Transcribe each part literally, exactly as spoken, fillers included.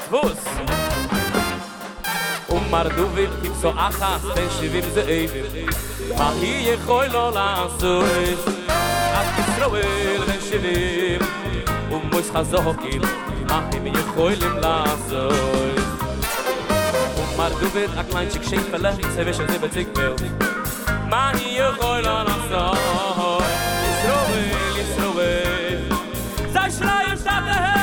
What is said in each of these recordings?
Fuss. Und Marduvit gibt so Achas, den Schivim Ze'evim. Ma hi yechoi lo la'asois. Ach Yisroel ben Shivim. Und Mois Chazokim. Ma hi yechoilim la'asois. Und Marduvit a kleinchik Schäferle. Zewisch a Zibbetzig will. Ma hi yechoi lo la'asois. Yisroel, Yisroel. Sei schreien statt der Herr.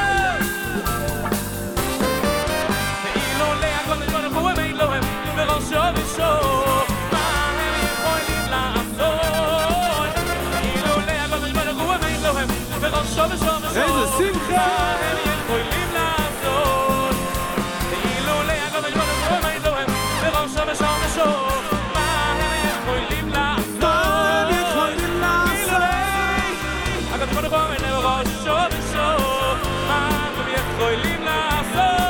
Show me show ma hem יכולים לעשות אילו להגות ברוך הוא ואלוהם ורשו ושו ושו איזה שמחה מה הם יכולים לעשות אילו להגות ברוך הוא ואלוהם ורשו ושו ושו מה הם יכולים לעשות מה הם יכולים לעשות הגות ברוך הוא ואלוהם ורשו ושו מה הם יכולים לעשות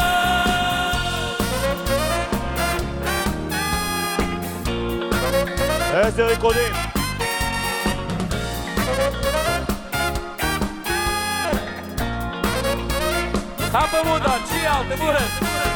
עשר ריקודים. חפה מודה, צ'יאל, תבורך.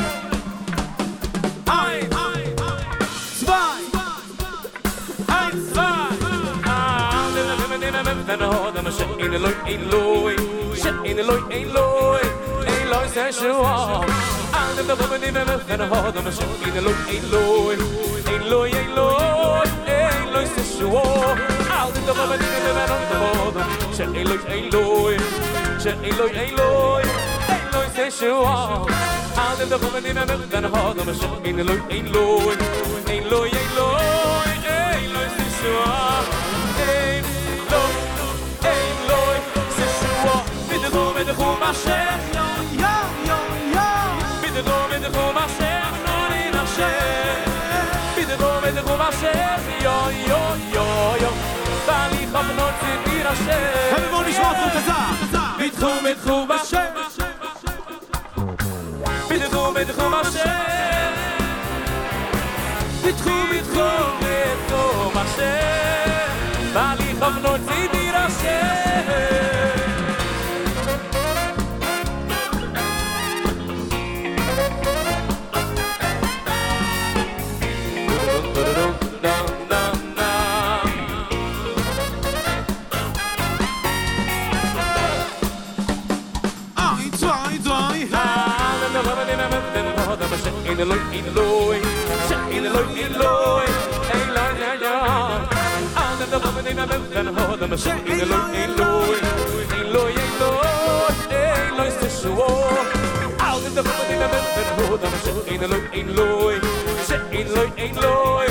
ein zwei ein, zwei. Ah, den Hodem, she'in Eloi, ein Loi. She'in Eloi, ein Loi. Ein Loi, Yeshua. Ah, den Hodem, she'in Eloi, ein Loi. Ein Loi, ein Loi. Ein Loi, Yeshua. Ah, den Hodem, she'in Eloi, ein Loi. She'in Eloi, ein Loi. Ein Loi, Yeshua. Ah, den Hodem, she'in Eloi, ein Loi. Ein Loi, ein Loi. Ein Loi, Yeshua. Ein Loi, ein Loi, Yeshua. Bitte du, bitte du, Mashiach. ja ja ja Bitte du, bitte du, Mashiach. Nur in Hashem. Bitte du, bitte du, Mashiach. Yo, yo, yo, yo. Weil ich hab noch zu dir Hashem. haben wir nicht was von Kazar Bitte du, bitte du, Mashiach. Bitte du, bitte du, Mashiach. Bitte du, bitte du, bitte du, Mashiach. Weil ich hab noch zu dir Hashem. ein zwei drei In Eloi, in Eloi, in Eloi, in Eloi, in Eloi, ja, ja. Aan de dag van de namen van Hodem, in Eloi, in Eloi, in Eloi, in Eloi, in Eloi, Yeshua. Aan de dag van de namen van Hodem, in Eloi, in Eloi, in Eloi, in Eloi.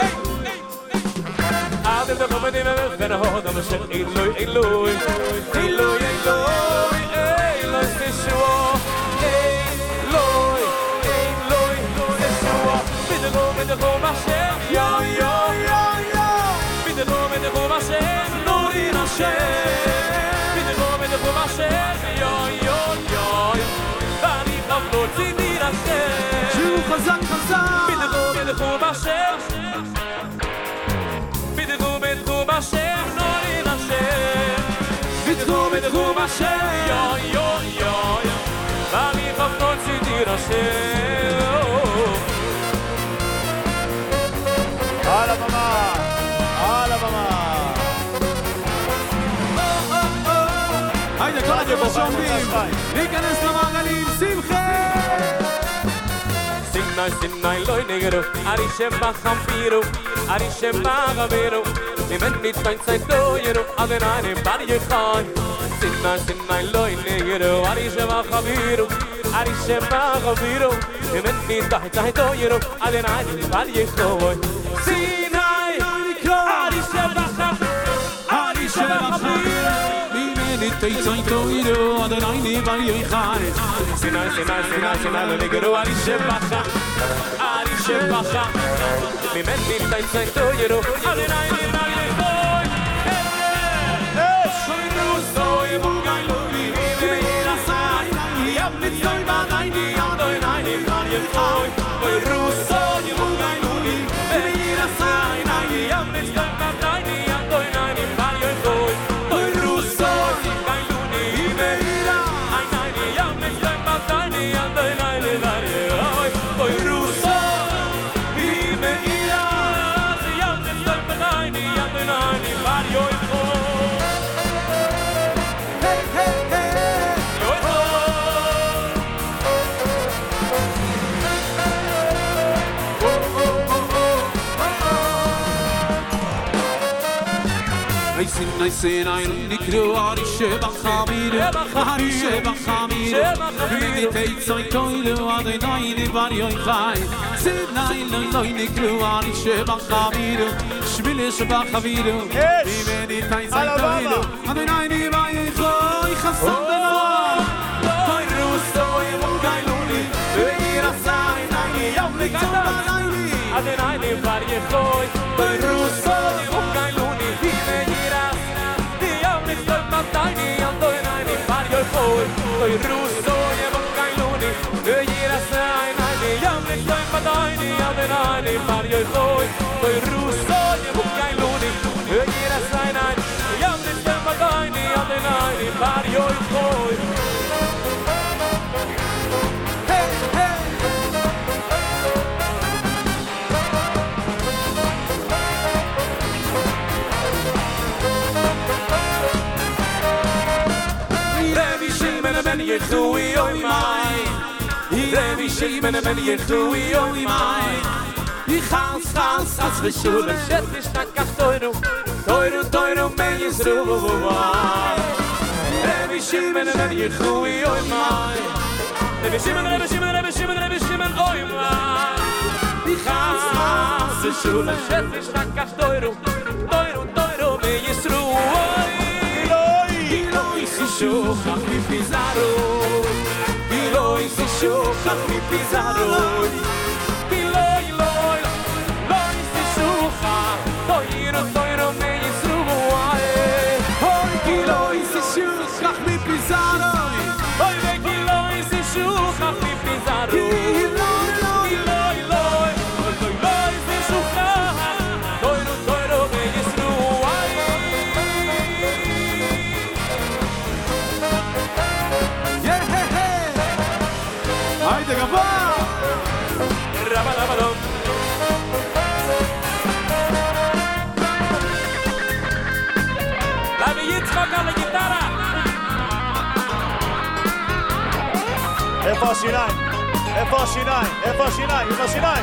Aan de dag van de namen van Hodem, in Eloi, in Eloi, in Eloi, in Eloi, in Eloi, Yeshua. Bitte du, bitte du, Mashiach, yo, yo, yo, yo. Bitte du, bitte du, Mashiach, nur in Hashem. Bitte du, bitte du, Mashiach, yo, yo, yo, yo. ואני חב לא צידי Hashem. שהוא חזק חזק ביtte du, bitte du, Mashiach. Bitte du, bitte du, Mashiach, nur in Hashem. Bitte du, bitte du, Mashiach, yo, yo, yo, yo. ואני חב לא צידי Hashem. על הבמה, על הבמה. היידה כל החבר'ה שעומדים להיכנס למעגלים שמחה Sinai, Sinai, loi negro, Arishem bachampiru, Arishem bagaveru, Nimen mit dein Zeit doyeru, Adenai bar yechai. Sinai, Sinai, loi negro, Arishem bachampiru, Arishem bagaveru, Nimen mit dein Zeit doyeru, Adenai bar yechai. Sinai, Arishem bachampiru, Arishem bagaveru. Tei tei toiro Adonai ni bar yechai Sinai, Sinai, Sinai, Sinai, lo negro, Arishem bacha, Arishem bacha. Nimen mit dein Zeit doyeru, Adenai bar yechai. Shoy nu soy bugay lo vi vi la sai yam nit soy ba nai ni Adonai ni bar yechai Oy ruso ni bugay lo vi vi la sai nai yam nit soy ba nai ni Adonai ni bar yechai Oy ruso ni bugay lo vi vi la ai nai yam nit soy ba nai ni sin nay sin ay nikru ari sheba khamir ari sheba khamir mediteit soy toile ade nay ni varioy khai sin nay loy nikru ari sheba khamir shbil sheba khamir mediteit soy toile ade nay ni varioy khai khasam toy rusoy mungailuni veira sai nay yom liktoy ade nay ni varioy khoy toy rusoy mungailuni veira Tiny and doing any barrio boy, boy Russo, Yamailuni, the year as I am the time, but tiny and the ninety barrio boy, boy Russo, Yamailuni, the year as I am the time, but tiny and the ninety barrio boy. Hey, hey. Ben je goeie oi mai Revi Shimon ben je goeie oi mai Die gaan staan als we zullen Zet is naar kach toiro Toiro toiro ben je zroei Revi Shimon ben je goeie oi mai Revi Shimon, Revi Shimon, Revi Shimon, Revi Shimon oi mai Die gaan staan als we zullen Zet is naar kach toiro Toiro toiro ben je zroei Shochach mi pizarro Iloi se shochach mi pizarro Iloi, iloi, iloi se shochach Toiro, toiro me yisruai Oi, iloi se shochach mi pizarro Oi, vek iloi se shochach mi pizarro Iloi, iloi, iloi, iloi Iloi se shochach Toiro, toiro me yisruai Haydi kafa! Rabadabadom! Lavi Yitzchak על הגיטרה! איפה השיניים? איפה השיניים? איפה השיניים? איפה השיניים?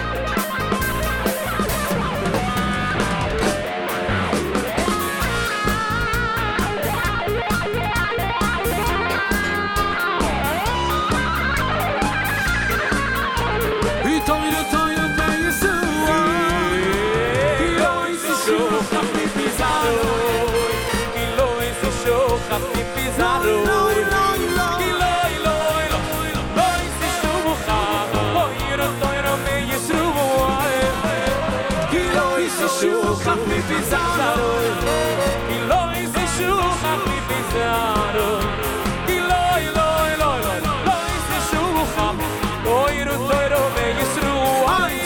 Shuchach mi pizarro Iloi se shuchach mi pizarro Iloi, iloi, iloi, iloi se shuchach Oiru toiro me yisruai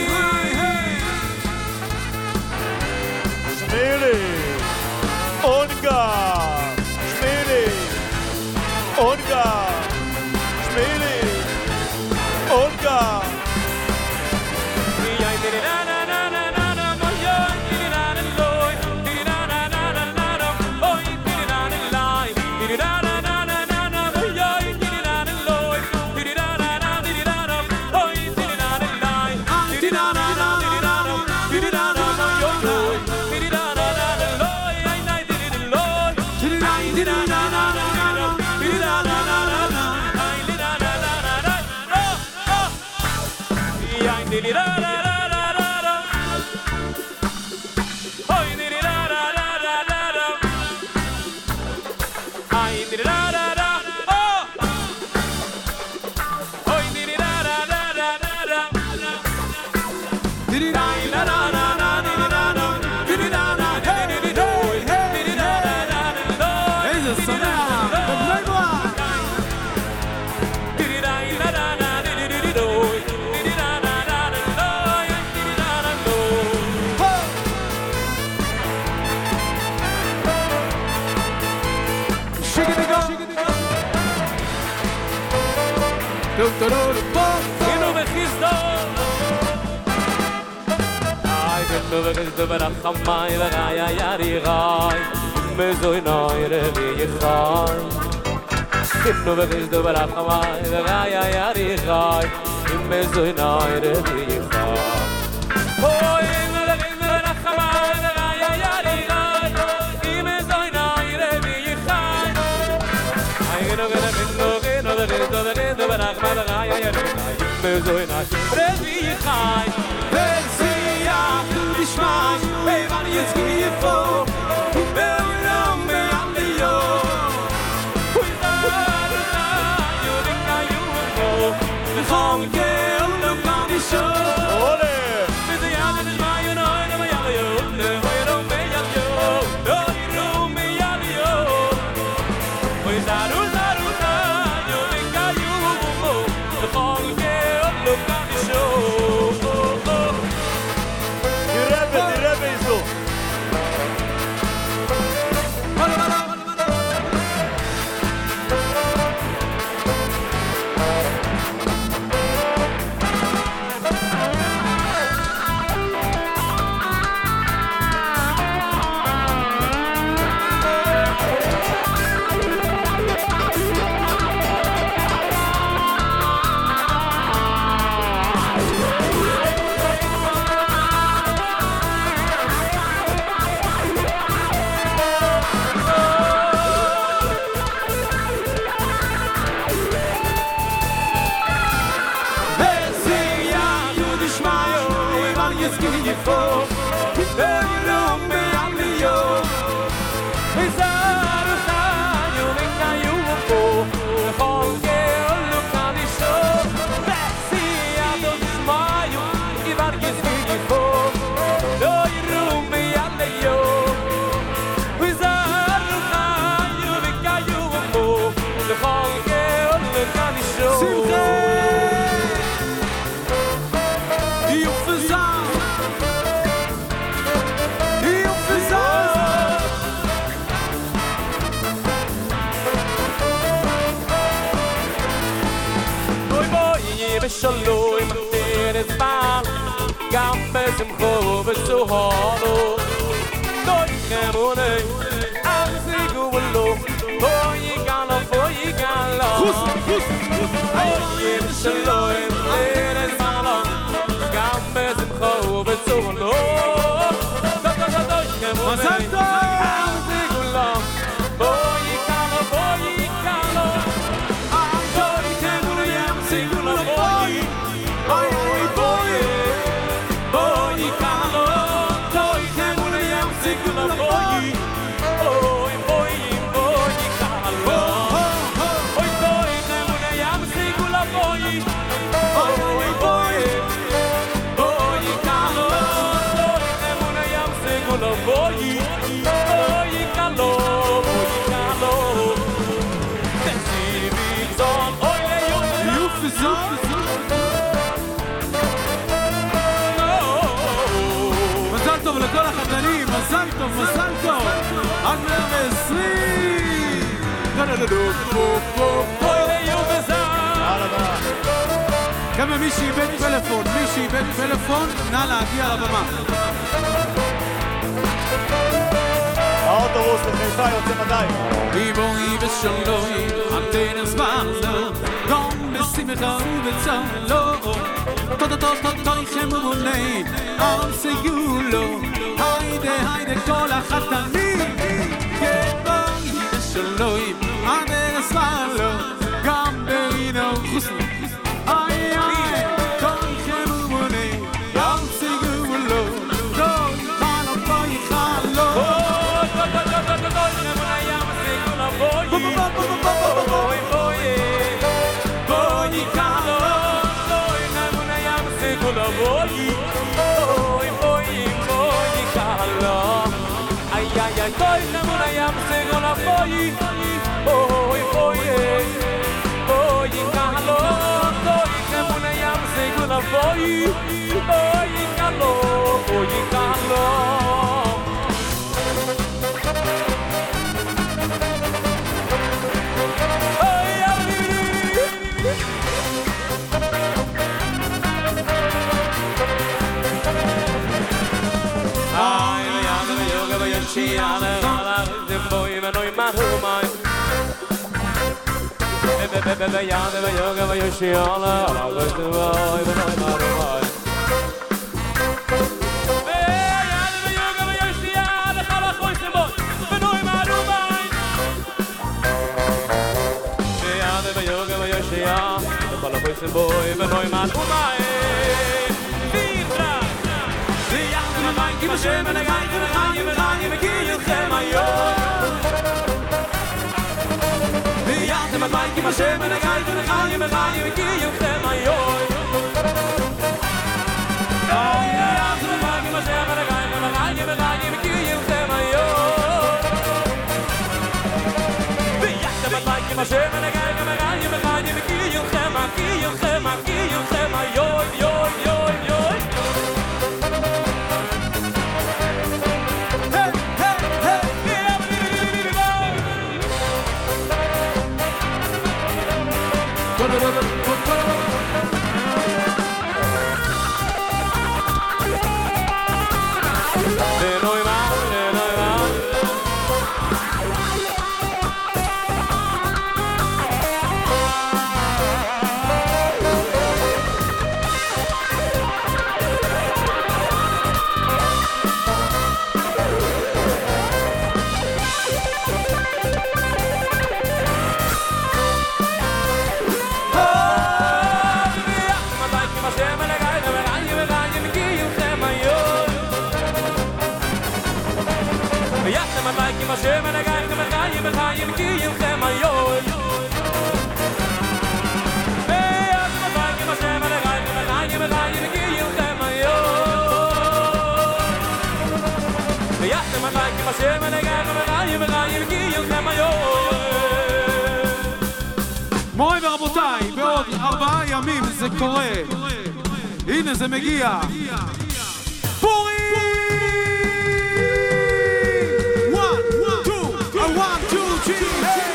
Shmili Onga Shmili Onga Shmili Onga Inu vechizdo Ay, venu vechizdo verachamay Vegay ayari gay Mezoi noire viyichay Inu vechizdo verachamay Vegay ayari gay Mezoi noire viyichay Oy, inu vechizdo verachamay Vegay ayari gay ay ay me zoy na revi khay Versi ya du dishmai Hey man yes give for Bel ram me aliyo you think I you go The hong ke ulu kani show Ole! with the other is my you know and my you the way don't me you no you me you we zaru zaru you think I you go the hong ke look at the show Die Rebbe, die Rebbe ist so. Versi ya du dishmai Hey man yes give for Bel ram me aliyo we zaru you think I you go the hong ke look at the show see I don't smile you ivar gis you for no you me you we zaru you think I you go the hong ke look at the show Simche You fazan You fazan boy boy be shaloi man is mal gam besem khov so halo doy kemone am sigu lo boy galo boy galo Khus khus boy be shaloi man is mal gam besem khov so halo doy kemone Mazal tov! am sigu lo boy galo boy galo Boy temur yam sigula boy Ay ay boy Boy kalo Boy temur yam sigula boy boy boy boy galo Boy boy temur yam sigula boy Ay boy Boy kalo boy temuna yam segula boy boy galo boy galo Tensiri bizon oy le yo You fazan מזל טוב לכל החתנים, מזל טוב, מזל טוב עד מאה ועשרים oy le yo bezan יאללה, במה. כמה מי שאיבד פלאפון, מי שאיבד פלאפון, נא להגיע לבמה. האוטובוס לחיפה יוצא מדי. ריבוי ושלוי, המתן הזמן, גם בשמחה ובצלו. תודה תודה תויכם ומוני, עם סיולו. היידה היידה כל החתנים, ריבוי ושלוי, המתן הזמן, גם בינו חוסן. איי איי, תויכם ומוני, עם סיולו. תודה תויכם חלו. boy boy boy galo boy temuna yam segula boy boy boy boy galo ay ay ay boy temuna yam segula boy boy boy boy galo boy temuna yam segula boy boy galo boy galo Shiana, the boy, and I man who mine. Bebe, yana, the yoga, the Shiana, I was the boy, and I man who mine. Yana, the yoga, the Shiana, I was the boy, and I man who mine. Yana, the yoga, the Shiana, I was the the boy, but no man who my vier draag. Die jachten met mij, die maar en ik ga je, dan ga je, dan ga je, dan ga je, dan ga je, die jachten met mij, die maar en ik ga je, dan ga je, dan ga je, dan ga je, dan ga je, oh ja, jachten met mij, die maar en ik ga je, dan ga je, dan ga je, dan ga je, dan ga je, die jachten met mij, die maar en ik ga je, dan ga je, dan ga je, dan ga je, Gema, Gio, Gema, Gio, Gema, joi, joi, joi, joi. Hey, hey, hey, מורי ורבותיי, בעוד ארבעה ימים זה קורה. הנה זה מגיע. פורים! one, two, one, two, three, hey!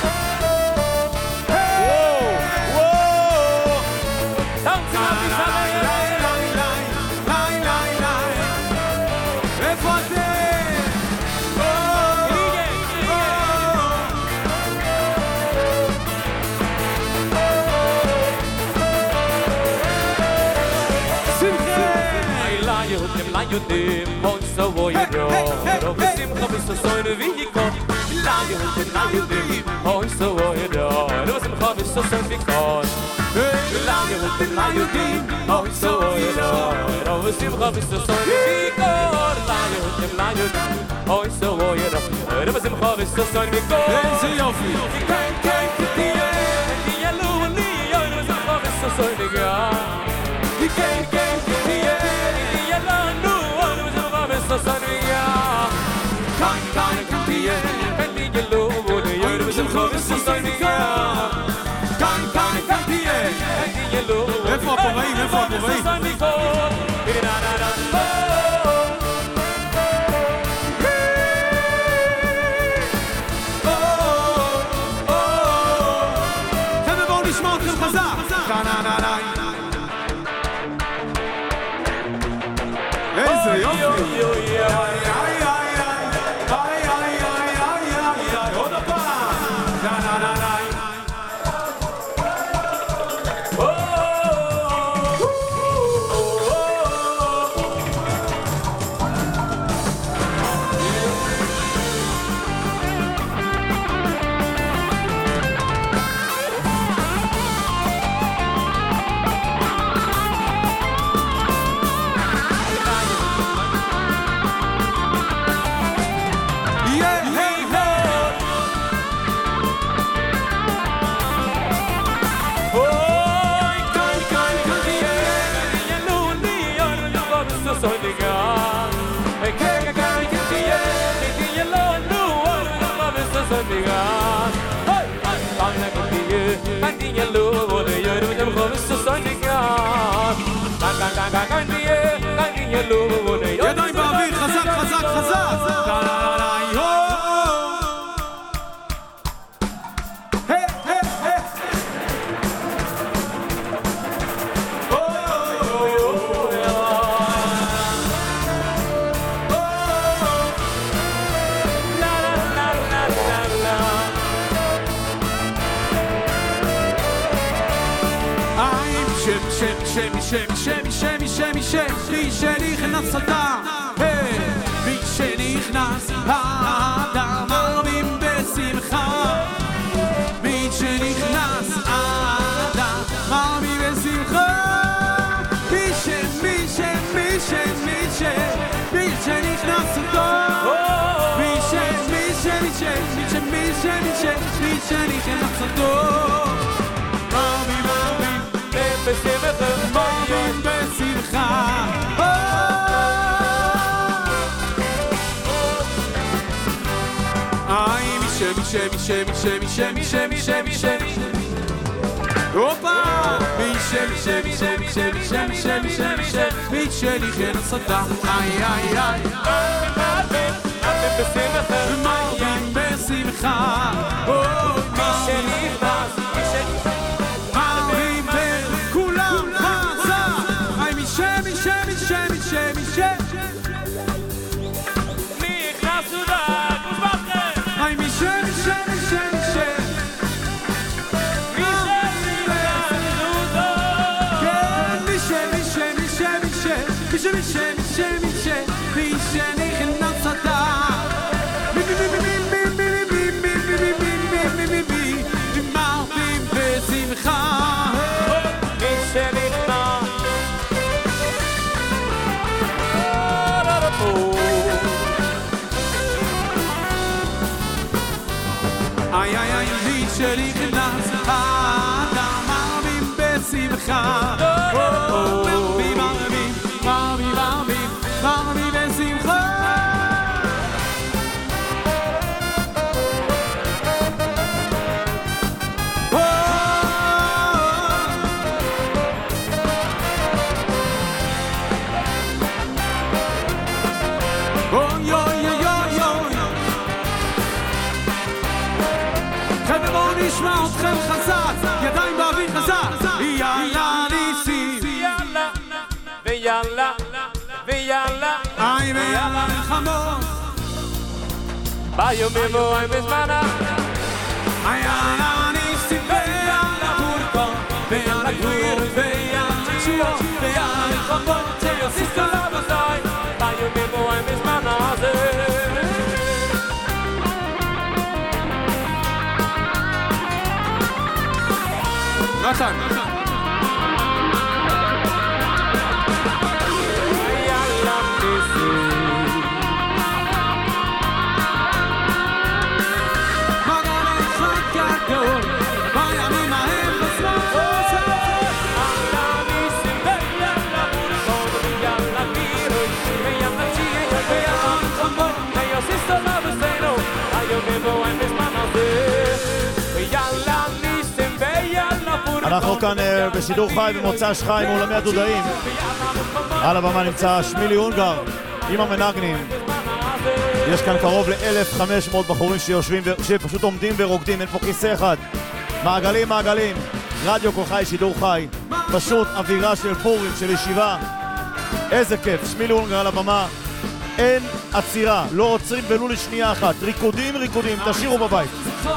Yudim, hon so wo you do. Do sim khamis so in vi ko. La yudim, la yudim, hon so wo you do. Do sim khamis so in vi ko. La yudim, la yudim, hon so wo you do. Do sim khamis so in vi ko. La yudim, la yudim, hon so wo you do. Do sim khamis so in vi ko. Ze yofi. Kein kein die die yellow ni, yo do sim khamis so in vi ko. Kein kein die die yellow so sanriya kan kan kapiye pendi gelo wole yer bizim khavis so sanriya kan kan kapiye pendi gelo איפה הפורעים? איפה הפורעים? חבר'ה בואו נשמע אתכם חזק. איזה יופי. עוד הפעם. ידיים באוויר, חזק, חזק, חזק. שמי שמי שמי שמי שמי שמי מי שנכנס אדם מי שנכנס האדם מרבים בשמחה מי שנכנס האדם מרבים חסדו מרבים מרבים בשמחה מרבים בשמחה איי מישה מישה מישה מישה מישה מישה מישה מישה Opa! Mishe, Mishe, Mishe, Mishe, Mishe, Mishe, Mishe, Mishe, Mishe, Lichen Sata. Ay, ay, ay. אתם בשמחה Marvin besimcha. Mishe נכנס Marvin ben kulam chazak. Ay, Mishe, Mishe, Mishe, Mishe, Mishe. נכנס ודק ושבחר Ay, Mishe, Mishe, Mishe, Mishe. Mishe, Mishe, Mishe, Mishe, Mishe, נכנס אתה. מי, מי, מי, מי, מי, מי, מי, מי, מי, מי, מי, מי, מי, מרבים בשמחה. Mishe נכנס איי, איי, איי, Mishe נכנס אתה. מרבים בשמחה. מרבים, מרבים, מרבים, מרבים, מרבים בשמחה. אוי, אוי, אוי, אוי, אוי. חבר'ה, בואו נשמע אתכם חזק, ידיים באוויר חזק. יאללה ניסים, ויאללה ויאללה ויאללה איי ויאללה מלחמות. ביומים ובואים בזמנה יאללה ניסים ויאללה פורקו, ויאללה גביר ויאללה תשועות, ויאללה מלחמות שיוסיף עליו עזי. ביומים ובואים בזמנה זה נתן ויאללה ניסים מגן אחד גדול בימים ההם בזמן ויאללה ניסים ויאללה פורקו ויאללה גבירוי ויאללה תשיעי ויאללה מלחמות ויוסיף עליו עזינו. ביומים ובואים בזמנה זה ויאללה ניסים ויאללה פורקו. אנחנו כאן אה, בשידור חי במוצ"ש חי מאולמי הדודאים. על הבמה נמצא שמילי אונגר עם המנגנים. יש כאן קרוב ל-אלף וחמש מאות בחורים שיושבים ו... שפשוט עומדים ורוקדים, אין פה כיסא אחד. מעגלים מעגלים, רדיו כל חי, שידור חי, פשוט אווירה של פורים, של ישיבה. איזה כיף, שמילי אונגר על הבמה. אין עצירה, לא עוצרים ולו לשנייה אחת. ריקודים ריקודים, תשאירו בבית.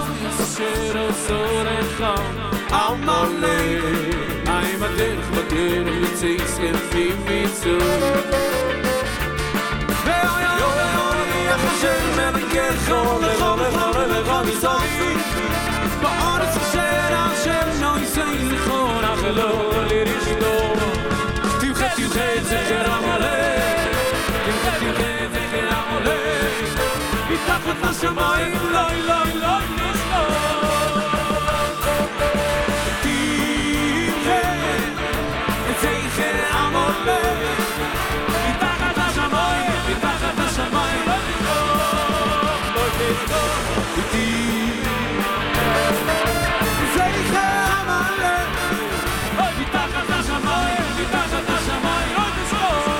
I'm a dead fucker who takes every reason. Ve'oyo ve'oni Hashem melech lecho lecho lecho misayim. Ba'aretz asher Hashem no yisay lecho nachlo lirishto. Timchet timchet zecher Amalek, timchet timchet zecher Amalek. Mitachat hashamayim loy loy loy nishlo. Zecher Amalek, מתחת לשמיים, מתחת לשמיים, לא תשכח, לא תשכח איתי. זכר עמלק, מתחת לשמיים, מתחת לשמיים, לא תשכח.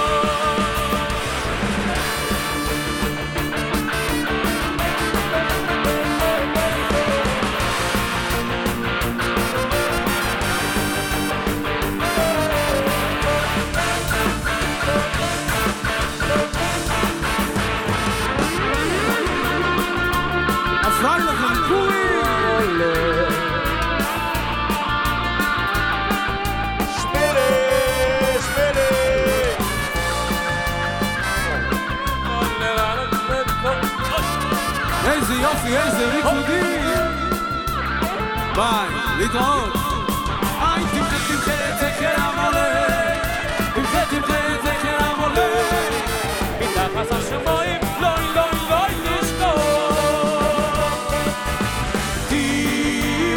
איזה יופי, איזה ריקודים. ביי, להתראות. איי, תמחה, תמחה את זכר עמלק, תמחה, תמחה את זכר עמלק. מתחת לשמיים, לוי לוי לוי תשכח. תמחה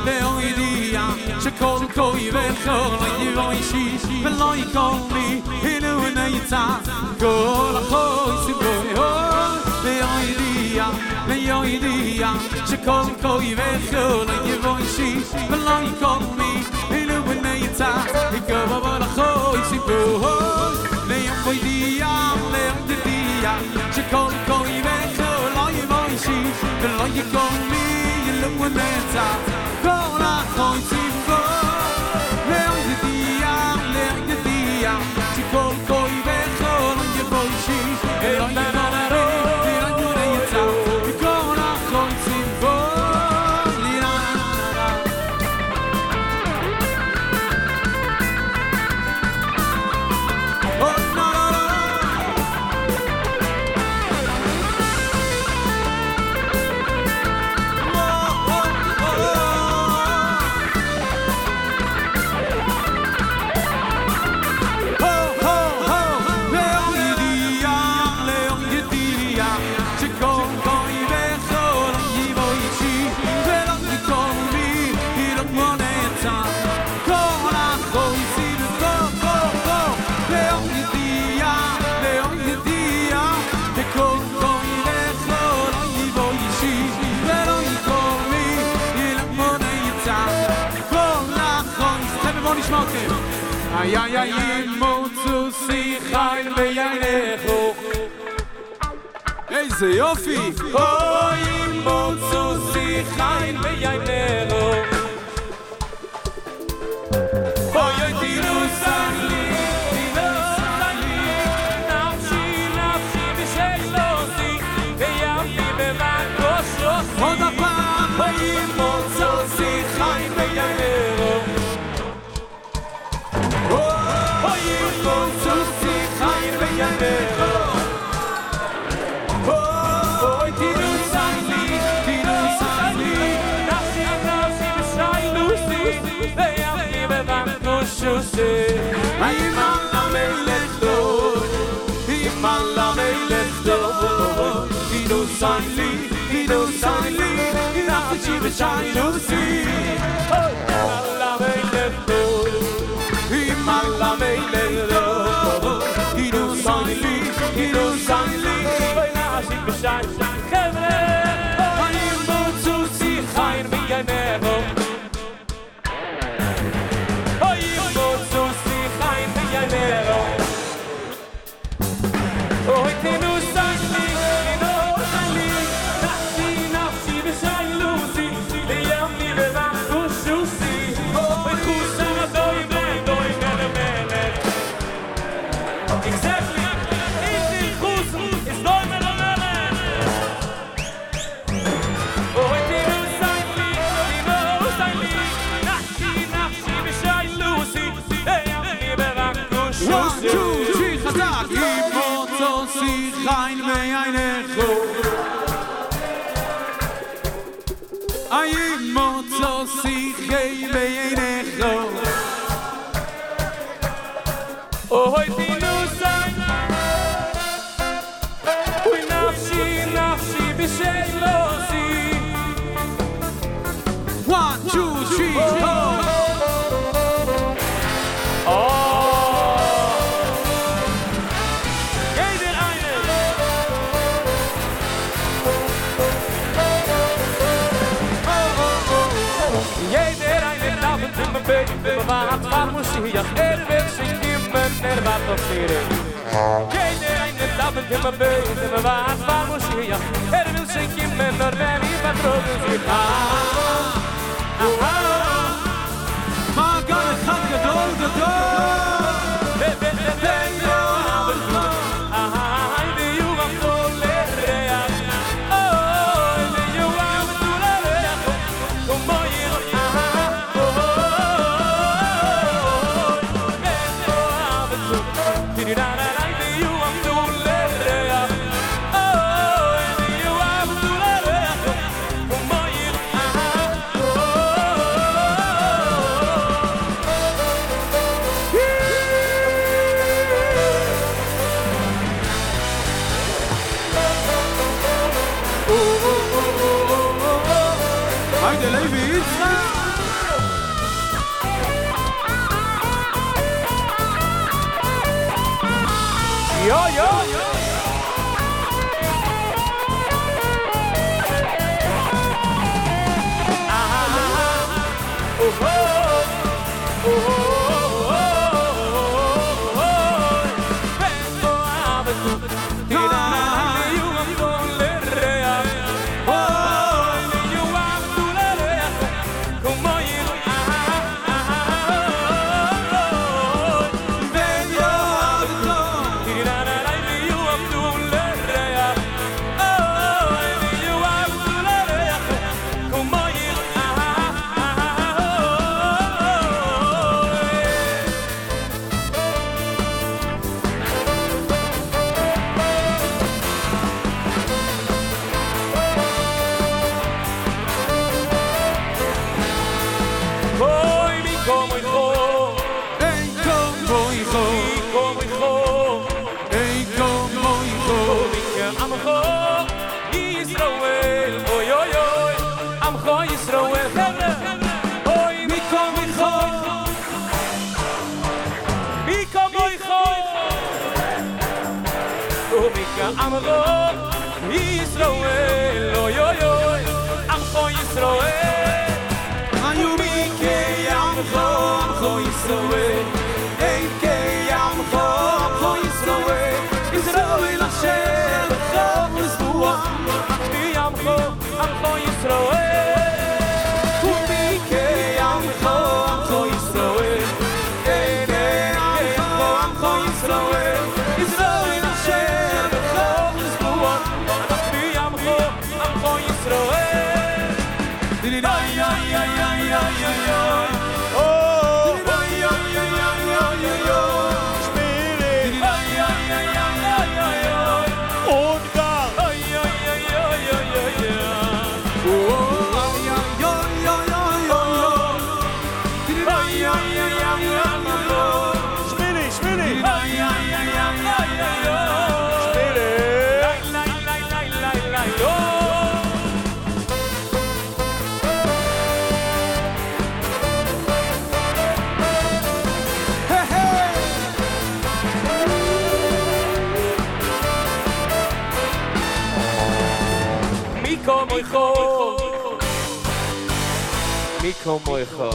לאו ידיע שכל כוי וכל יבוישי ולא יקול לי הנה ונצא כל החוי סיבוי לאו ידיע לאו ידיע שכל כוי וכל יבוישי ולא יקול לי הנה ונצא כל החוי סיבוי לאו ידיע לאו ידיע שכל כוי וכל יבוישי ולא יקול לי look when it's out, call out, call Simbo. Leo the dia, Leo the dia. She call, call you back, call on your boy, she. Hey, on your boy, hey, on your day it's out. You call out, call Simbo. Lina, oh no, no, no. Ay ay ay motzu sichain beyainecho איזה יופי אוי מotzu sichain beyainecho Oy oy tinu sangli tinu sangli nafshi nafshi b'sheilosi veyamli b'makosh עוד הפעם Oy motzu sichain beyainecho motzu sichain beyainecho Oy tinu sangli tinu sangli nafshi nafshi b'sheilosi veyamli b'makosh Iman la-melech dor Iman la-melech dor Tinu sangli tinu sangli nafshi b'sheilosi Iman la-melech dor Iman la-melech dor Tinu sangli tinu sangli nafshi b'sheilosi חבר'ה Oy motzu sichain beyainecho Oy motzu sichain beyainecho Oy tinu sangli tinu sangli nafshi nafshi b'sheilosi veyamli b'makosh Oy chusha doy doy doy melech melech Exactly Easy chus is doy melech melech Oy tinu sangli tinu sangli nafshi nafshi b'sheilosi veyamli b'makosh one, two, three, חזק מotzu sichain beyainecho Ay motzu sichain beyainecho Oy tinu sangli Oy nafshi nafshi b'sheilosi one, two, three, four Jeder eine Jeder eine darf in mein Bett bewahrt war Moschiach Er wird sich kimmen, er war doch Sire Jeder eine darf in mein Bett bewahrt war Moschiach Er will sich kimmen, er wird ihm betrogen sich Ah, ah, ah מעגל אחד גדול גדול היידה לוי יצחק Yo, yo. Amro Israel, oy oy oy, Amcho Israel. Ayumi ke Amcho, Amcho Israel. Hey ke Amcho, Amcho Israel. Israel Hashem, Chol Yisroel. Ki Amcho, Amcho Israel. Ayumi ke Amcho, Amcho Israel. Hey ke Amcho, Amcho Israel. Israel Hashem. Did I ay ay ay ay ay ay oh ay ay ay ay ay ay Spirit Did I ay ay ay ay ay und gar ay ay ay ay ay ay oh ay ay ay ay ay Did I ay ay ay ay ay Spirit Spirit ay ay ay ay ay Spirit Lai lai lai lai lai lai. Miko moicho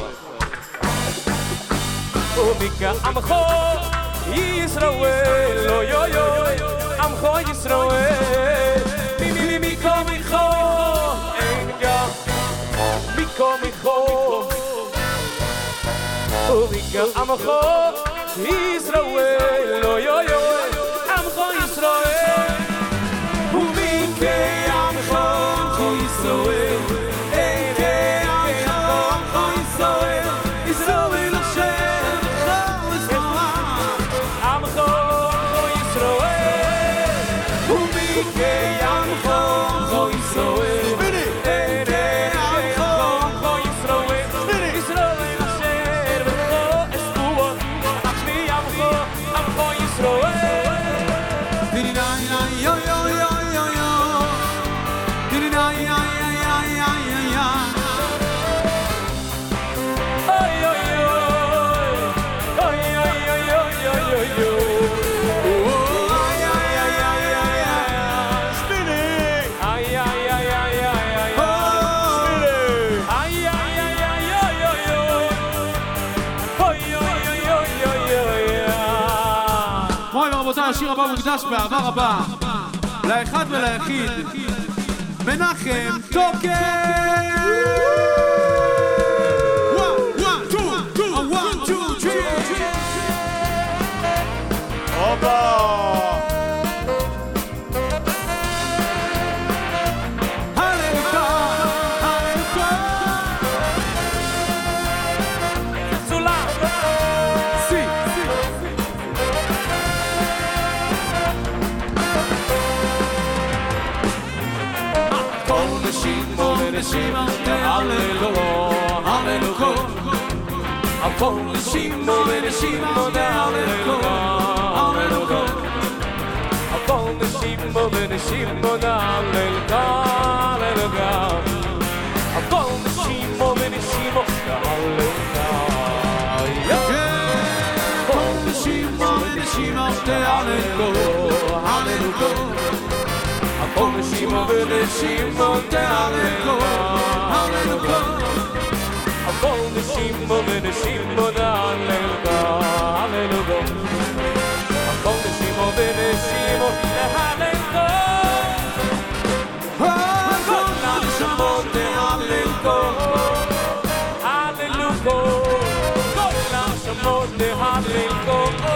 O Mika Amcho Yisrael Oy oy oy Amcho Yisrael Mi mi mi Miko moicho Enga Miko moicho O Mika Amcho Yisrael Oy oy oy Amcho Yisrael U Mike Amcho Amcho Yisrael השיר הבא מוקדש באהבה רבה לאחד וליחיד מנחם טוקר. one two one two three הופה Shima, Hallelujah, Hallelujah. I'm calling Shima, Shima, Hallelujah, Hallelujah. I'm calling Shima, Shima, Hallelujah, Hallelujah. I'm calling Shima, Shima, Hallelujah. Calling Shima, Shima, Hallelujah. Shimo v'le Shimo de'aleko Hallelujah Avol the Shimo v'le Shimo de'aleko Hallelujah Avol the Shimo v'le Shimo de'aleko Avol the Shimo de'aleko Hallelujah Avol the Shimo de'aleko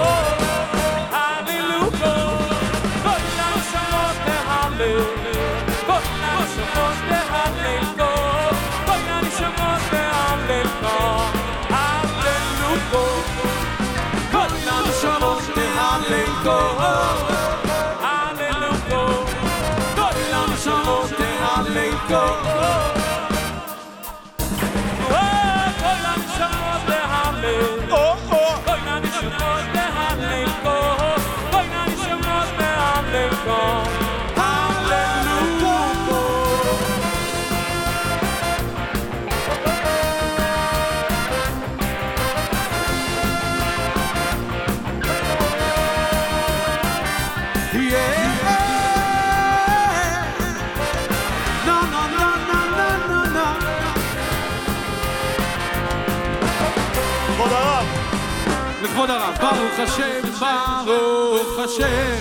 לכבוד הרב, ברוך השם, ברוך השם,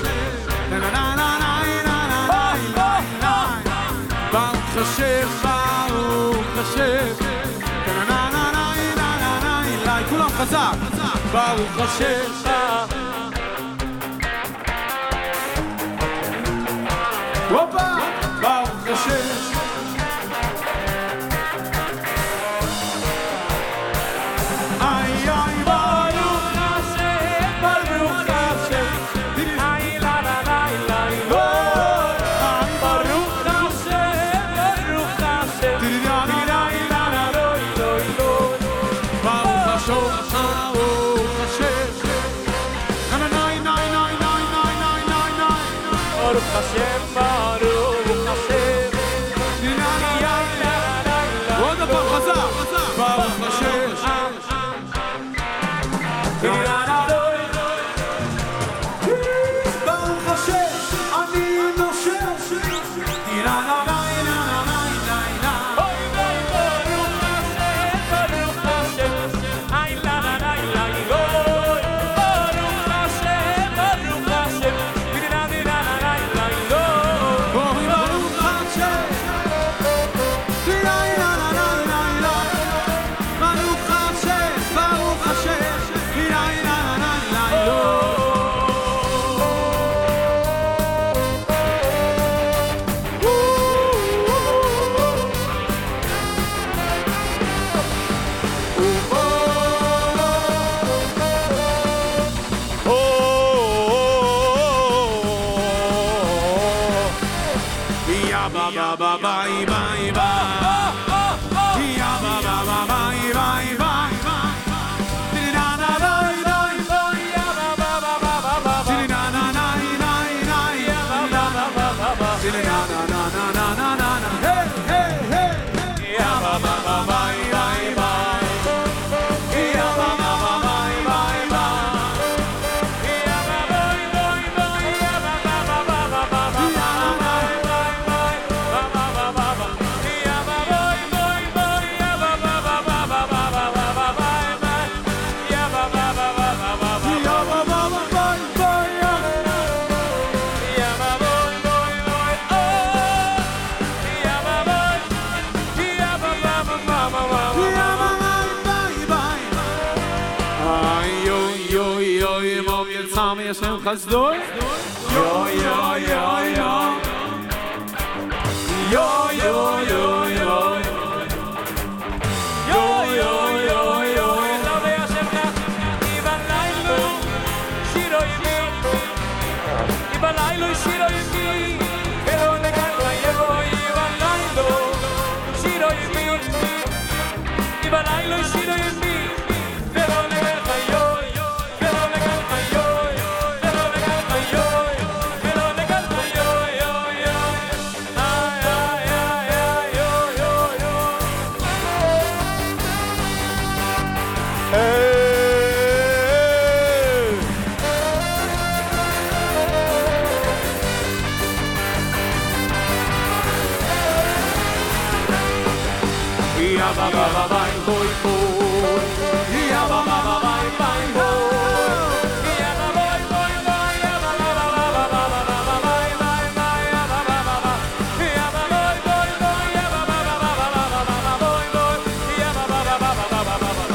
ברוך השם, ברוך השם, כולם חזק, ברוך השם, הופה, ברוך השם. Hashem Chazdoi Yo yo yo yo Yo yo yo yo Yo yo yo yo Love Hashem Chazdoi Iban Lailu Shiro Yimi Iban Lailu Shiro Yimi Pero Negalva Yevo Iban Lailu Shiro Yimi Iban Lailu Shiro Yimi Pero Negalva Yo Ya ba ba ba ba boy boy. Ya ba ba ba ba boy. Ya ba boy boy boy. Ya ba ba ba ba ba ba ba ba ba ba ya ba ba ba ba. Ya ba boy boy boy. Ya ba ba ba ba ba ba ba ba boy boy. Ya ba ba ba ba ba ba ba ba ba ba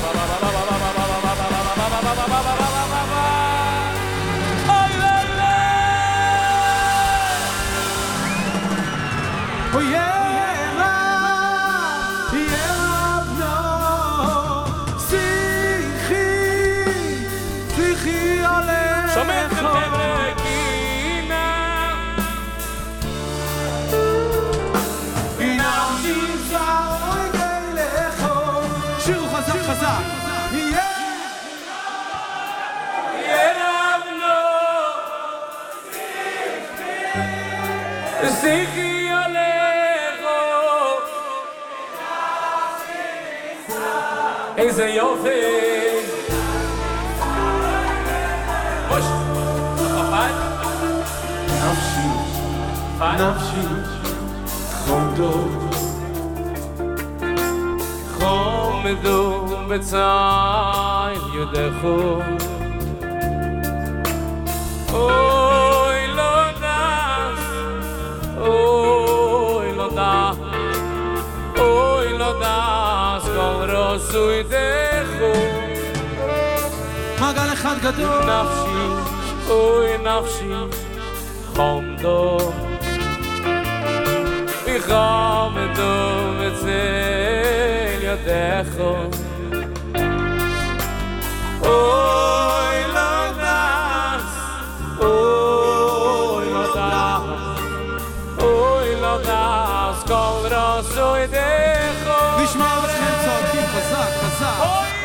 Oh yeah. Zikhi alecho Eze yofe Mosh Fine Nafshi Fine Nafshi Chomdo Chomdo B'tzayim Yodecho Oy lo das Oy lo das Oy lo das Kol rosui decho מעגל אחד גדול נפשי אוי נפשי חומדו וחומדו בצל ידך אוי לא דס אוי לא דס אוי לא דס כל רסו ידך נשמע אתכם צועקים חזק חזק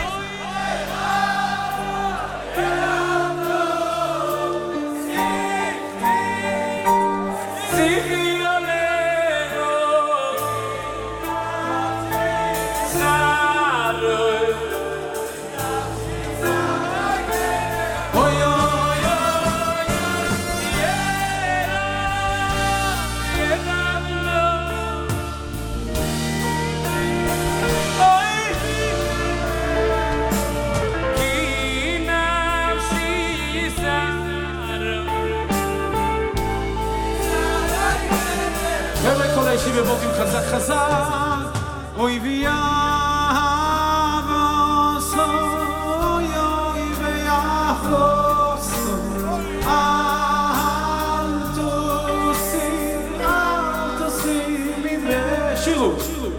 בבוקים חזק חזק אוי ויאבוס אוי אוי ויאבוס אל תוסי אל תוסי ממני שירו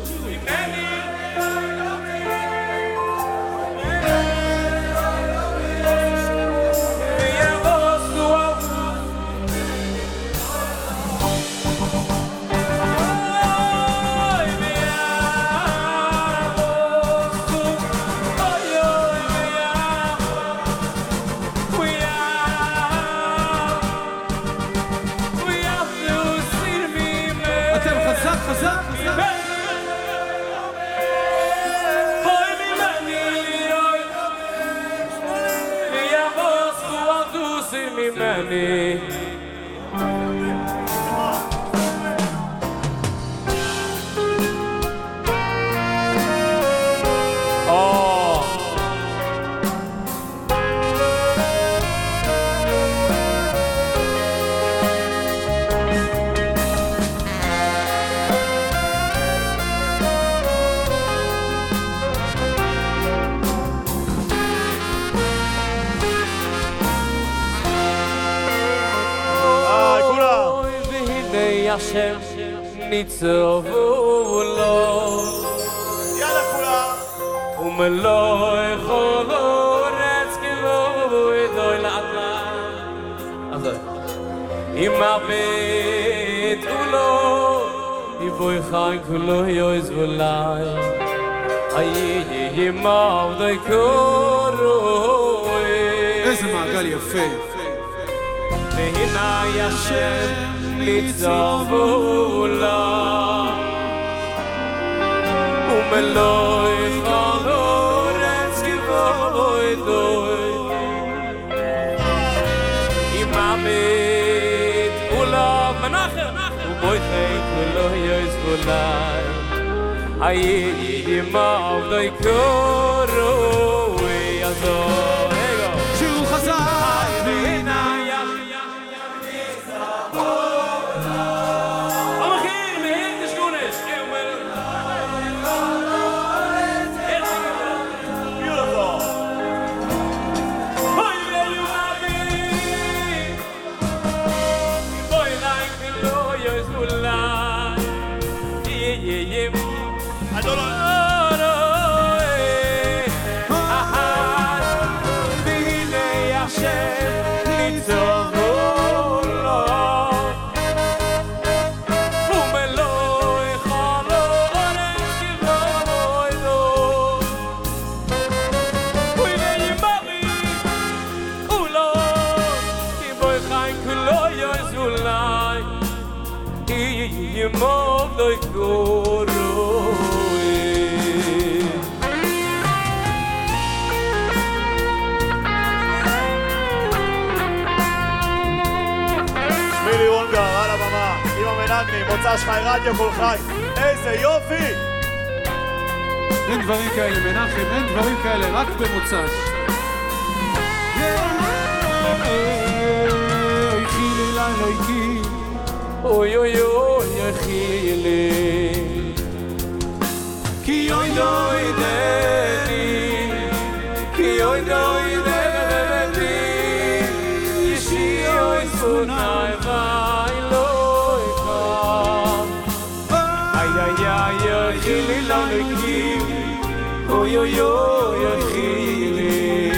Hashem nitzovu lo יאללה כולם ומלוא יכול אורץ כבוא ידוי לעתן אז אם הבית כולו יבוי חיים כולו יויז ואולי היהי מעבדי קורוי איזה מעגל יפה והנה ישם נצבו לה ומלוא יכול אורץ כבוא ידוי אם המת כולו מנחם ובוי חיים כולו יויז ואולי Ayi mav doy koro yazo ego Shu khazar vina ya Am khir me hit shkunes Mov doy koro שמילי אונגר על הבמה עם המנגנים, מוצא שחי רדיו כל חי, איזה יופי! אין דברים כאלה מנחם, אין דברים כאלה, רק במוצ"ש אוי חילי לילה איתי Oy oy oy khile Ki oy doy deni ki oy doy deni shi oy sunay vay loy kam ay ay ay khile la ki oy oy oy khile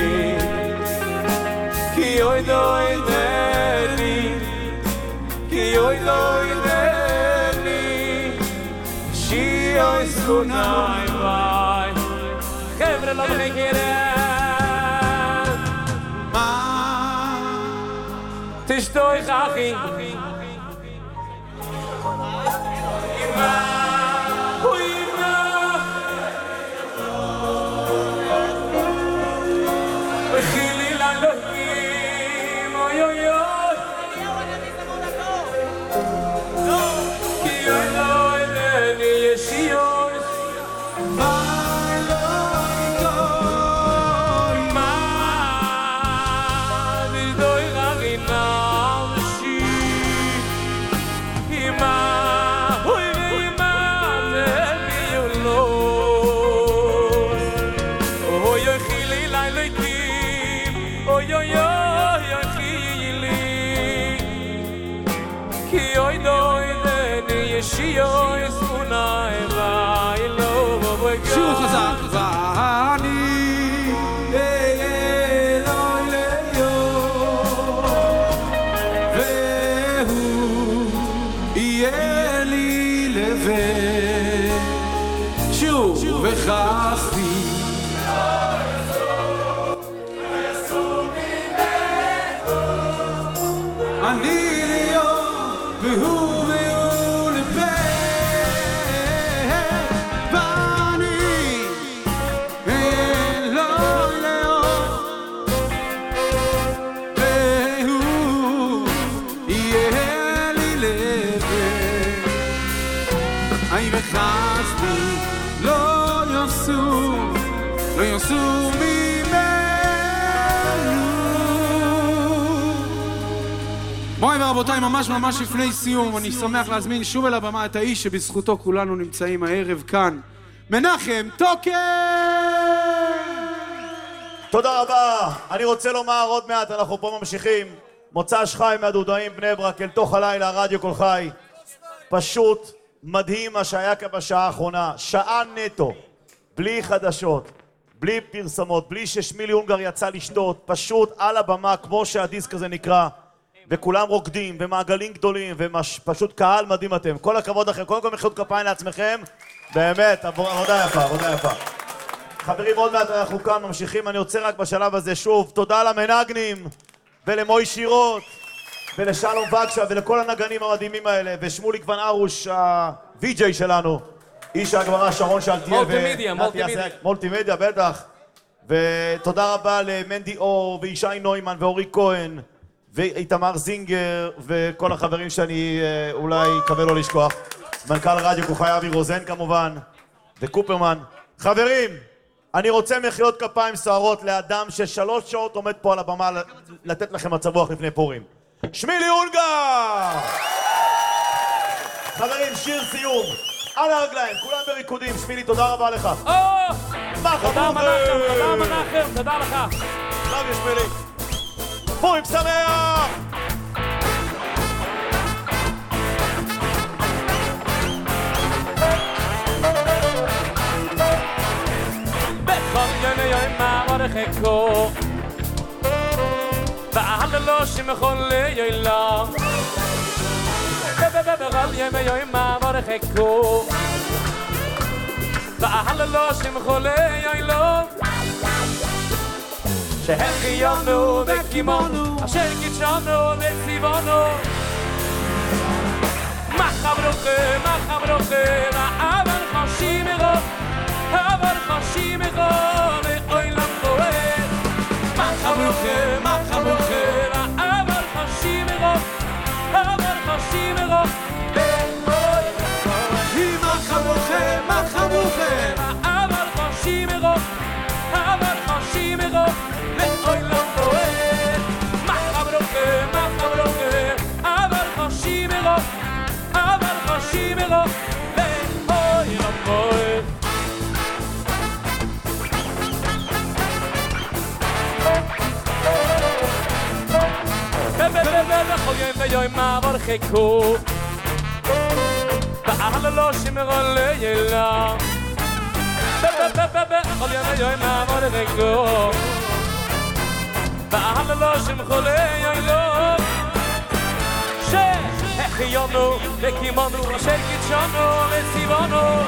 ki oy doy deni ki oy doy deni shi oy sunay vay khavre la khire Ma tishtoy khachi ima ima khili la lohim oy oy oy ki oy doy deni shi oy Vay loy goy ma doy gagina shi ima oy ima mi lo oy oy khili la lohim oy oy oy khili ki oy doy deni shi oy sunay vay lo boy Shu khazar vani Eloy leyo Vehu Yeli leve Shu vechachti Ani leyo Vehu vehu leve Vani Eloy leyo Vehu Yeli leve Ay vechachti Lo yosu Lo yosu בואי ורבותיי, ממש ממש לפני סיום, אני שמח להזמין שוב אל הבמה את האיש שבזכותו כולנו נמצאים הערב כאן, מנחם טוקר! תודה רבה. אני רוצה לומר עוד מעט, אנחנו פה ממשיכים. מוצ"ש חי מהדודאים בני ברק אל תוך הלילה, רדיו כל חי. פשוט מדהים מה שהיה כאן בשעה האחרונה. שעה נטו, בלי חדשות, בלי פרסמות, בלי ששמילי אונגר יצא לשתות, פשוט על הבמה, כמו שהדיסק הזה נקרא, וכולם רוקדים במעגלים גדולים, ופשוט קהל מדהים אתם. כל הכבוד לכם, קודם כל מחיאות כפיים לעצמכם. באמת, עבודה יפה, עבודה יפה. חברים, עוד מעט אנחנו כאן ממשיכים. אני רוצה רק בשלב הזה שוב, תודה למנגנים, ולמוי שירות, ולשלום וגשה, ולכל הנגנים המדהימים האלה, ושמולי גוון ארוש, ה-וי-ג'יי שלנו, איש הגמרא שרון שאלתיאל. מולטימדיה, מולטימדיה. מולטימדיה, בטח. ותודה רבה למנדי אור, וישי נוימן, ואורי כהן, ואיתמר זינגר, וכל החברים שאני אולי אקבל לא לשכוח. מנכ"ל רדיו כוכי אבי רוזן כמובן. וקופרמן. חברים, אני רוצה מחיאות כפיים סוערות לאדם ששלוש שעות עומד פה על הבמה לתת לכם מצב רוח לפני פורים. שמילי אונגר! חברים, שיר סיום. על הרגליים, כולם בריקודים. שמילי, תודה רבה לך. תודה מנחם, תודה מנחם, תודה לך. שלום ישמילי. פורים שמח! בכל יום יום מעבר חכו והללו שמחול לילה בכל יום יום מעבר חכו והללו שמחול לילה שהחיינו וקימונו אשר קידשנו וציוונו מחברוכה, מחברוכה ועבר חשים מרוב אבל חשים מרוב ואוילם בוער מחברוכה, מחברוכה אבל חשים מרוב אבל חשים מרוב ואוילם בוער מחברוכה, מחברוכה אבל חשים מרוב אבל חשים מרוב ואוילם בוער מחברוכה, מחברוכה אבל חשים מרוב אבל חשים מרוב ואוילם בוער בכל יום ויום מעבר חכו והללו שמחול לילה בכל יום ויום מעבר חכו והללו שמחול לילה שהחיינו וקימונו אשר קידשנו וציוונו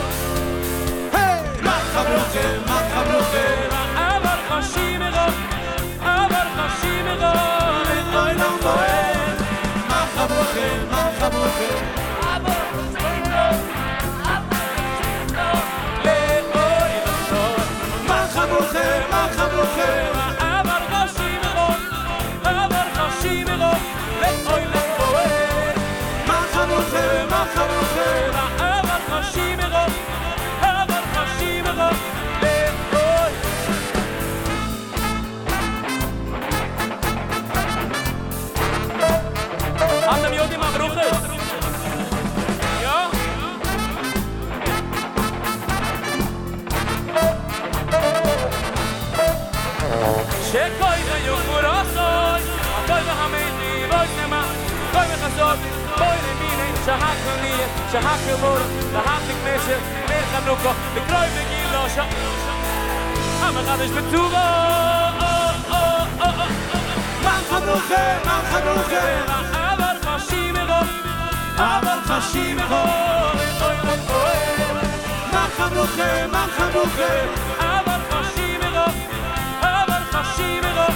מחברוכה, מחברוכה אבל חשים מרוב אבל חשים מרוב ואוילם בוער מחברוכה, מחברוכה אבל חשים מרוב ואוילם בוער מחברוכה, מחברוכה אבל חשים מרוב אבל חשים מרוב ואוילם בוער מחברוכה, מחברוכה אבל חשים מרוב אבל חשים מרוב אתם יודעים מה ברוכס? יא? שכוי ויוכו רוסוי הכוי והמתי בוי סמה כוי וחסות בוי למיני שהקל נהיה שהקל מור להפליק משך נלחנוקו לקרוי בגילו שו המחדש בטובו מחברוכה, מחברוכה אבל חשים מרוב אבל חשים מרוב ואוילם בוער מחברוכה, מחברוכה אבל חשים מרוב אבל חשים מרוב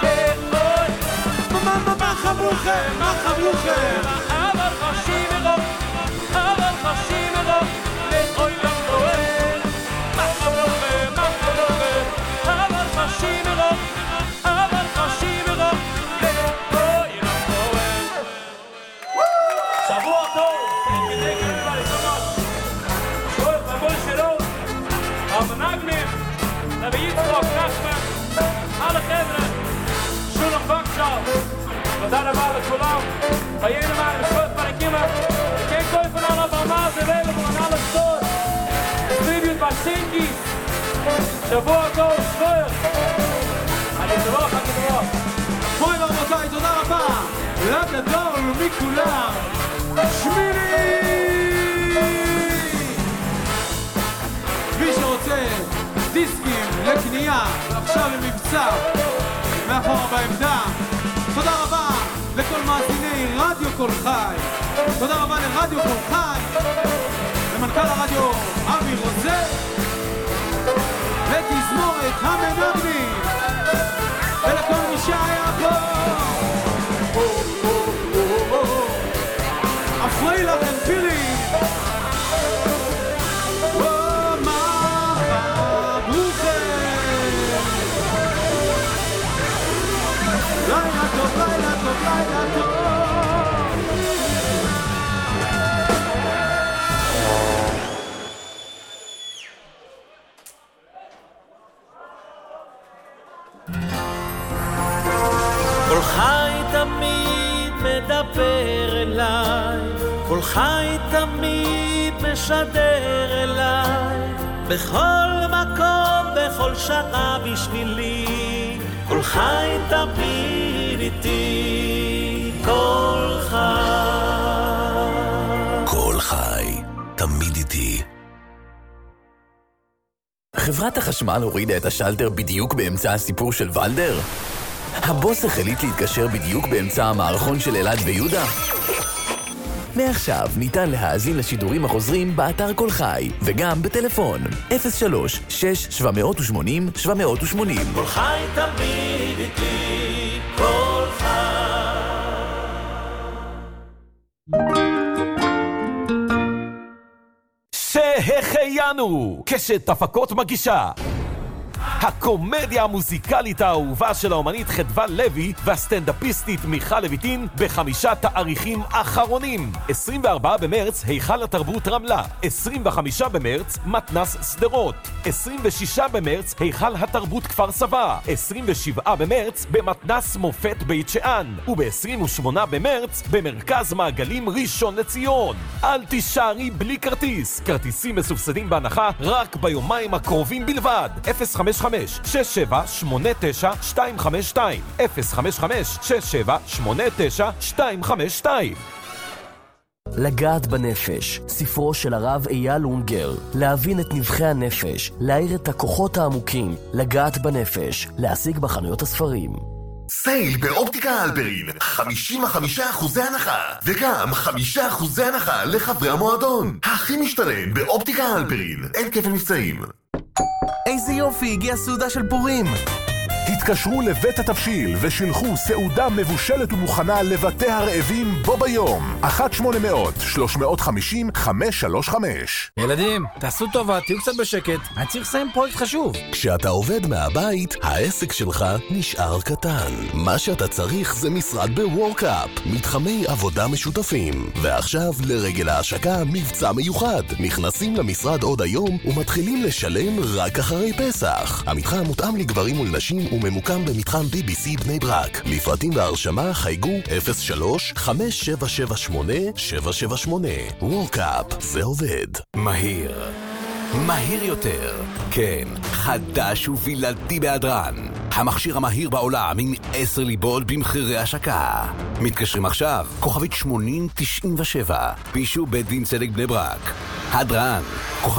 ואוילם מחברוכה, מחברוכה אבל חשים מרוב אבל חשים מרוב ואוילם בוער מחברוכה, מחברוכה אבל חשים מרוב אבל חשים מרוב ואוילם בוער שבוע טוב כדי כלל לסונות שואל בבול שלו המנגנים נביא יצחוק נחמן על החבר'ה שולם בקשר תודה רבה לכולם חיינו מעל משפט פרקימה כן כוי פן על הבמה זה available on all the stores distributed by Sinkies שבוע טוב שפויר אני תבוא, אני תבוא בואי ורבותיי, תודה רבה לגדול מכולם שמילי! מי שרוצה דיסקים לקנייה ועכשיו למבצע מאחורה בעמדה תודה רבה לכל מאזיני רדיו כל חי תודה רבה לרדיו כל חי למנכ"ל הרדיו אבי רוזה לתזמורת המנגנים ולכל מי שהיה פה אפרי לכם פילים לילה טוב, לילה טוב, לילה טוב חי תמיד מדבר אליי, כל חי תמיד משדר אליי, בכל מקום, בכל שעה בשבילי, כל חי תמיד איתי, כל חי. כל חי תמיד איתי. חברת החשמל הורידה את השלטר בדיוק באמצע הסיפור של ולדר? הבוס החליט להתקשר בדיוק באמצע המערכון של אלעד ויהודה? מעכשיו ניתן להאזין לשידורים החוזרים באתר כל חי, וגם בטלפון אפס שלוש שש שבע שמונה שבע שמונה. כל חי תמיד איתי, כל חי. שהחיינו! קשת הפקות מגישה הקומדיה המוזיקלית האהובה של האומנית חדווה לוי והסטנדאפיסטית מיכל לויטין בחמישה תאריכים אחרונים. עשרים וארבעה במרץ היכל התרבות רמלה, עשרים וחמישה במרץ מתנס סדרות, עשרים ושישה במרץ היכל התרבות כפר סבא, עשרים ושבעה במרץ במתנס מופת בית שאן, וב-עשרים ושמונה במרץ במרכז מעגלים ראשון לציון. אל תישארי בלי כרטיס, כרטיסים מסובסדים בהנחה רק ביומיים הקרובים בלבד. אפס חמש חמש שש שבע שמונה תשע שתיים חמש שתיים אפס חמש חמש שש שבע שמונה תשע שתיים חמש שתיים. לגעת בנפש, ספרו של הרב אייל אונגר. להבין את נבחי הנפש, להאיר את הכוחות העמוקים. לגעת בנפש, להשיג בחנויות הספרים. סייל באופטיקה הלפרין, חמישים וחמישה אחוזי הנחה, וגם חמישה אחוזי הנחה לחברי המועדון. הכי משתלם באופטיקה הלפרין, אין כפל מבצעים. איזה יופי, הגיעה סעודה של פורים. התקשרו לבית התבשיל ושילחו סעודה מבושלת ומוכנה לבתי הרעבים בו ביום. אחת שמונה מאות שלוש מאות וחמישים חמש שלוש חמש. ילדים, תעשו טובה, תהיו קצת בשקט. אני צריך לסיים פרויקט חשוב. כשאתה עובד מהבית, העסק שלך נשאר קטן. מה שאתה צריך זה משרד בוורקאפ, מתחמי עבודה משותפים. ועכשיו לרגל ההשקה מבצע מיוחד. נכנסים למשרד עוד היום ומתחילים לשלם רק אחרי פסח. המתחם מותאם לגברים ולנשים וממוקם במתחם בי בי סי בני ברק. לפרטים והרשמה חייגו אפס שלוש חמש שבע שבע שמונה שבע שבע שמונה. וורקאפ, זה עובד. מהיר. מהיר יותר. כן, חדש ובלעדי בהדרן. המכשיר המהיר בעולם עם עשר ליבות במחירי השקה. מתקשרים עכשיו, כוכבית שמונים תשעים ושבע. פישו בית דין צדק בני ברק. הדרן, כוכבית